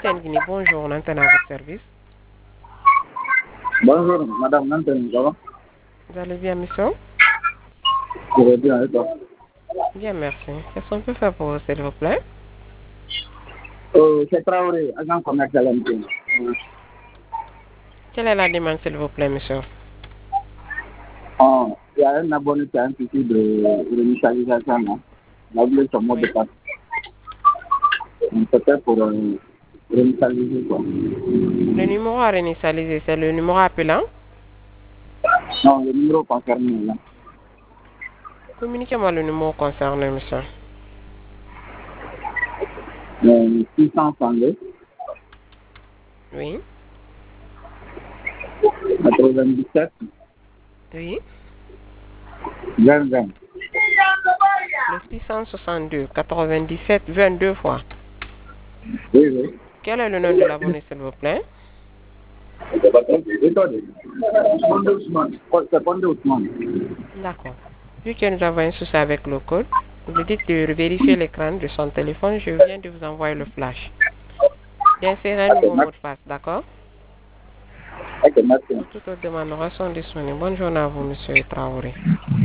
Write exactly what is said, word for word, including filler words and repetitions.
Guinée, bonjour, Nantan à votre service. Bonjour, madame Nantan, ça va? Vous allez bien, monsieur? Je vais bien, et toi? Bien, merci. Qu'est-ce qu'on peut faire pour vous, s'il vous plaît? Euh, c'est Traoré, agent commercial M T N. Quelle est la demande, s'il vous plaît, monsieur? Oh, il y a un abonné qui a un souci de réinitialisation, là. Il a oublié son mot de Oui. passe. Peut-être pour euh, réinitialiser, quoi. Le numéro à réinitialiser, c'est le numéro appelant? Non, le numéro concerné, là. Communiquez-moi le numéro concerné, monsieur. Euh, six cent trente-deux, Oui. quatre-vingt-dix-sept, Oui. vingt, vingt. Le six cent soixante-deux, quatre-vingt-dix-sept, vingt-deux fois. Oui, oui. Quel est le nom de l'abonné, s'il vous plaît? Et toi, Condé Ousmane. C'est Condé Ousmane. D'accord. Vu que nous avons un souci avec le code, vous lui dites de vérifier l'écran de son téléphone. Je viens de vous envoyer le flash. D'insérer un Ok, nouveau mot merci. de passe, d'accord? Ok, merci. Pour toute autre demande, nous restons disponibles. Bonne journée à vous, monsieur Traoré.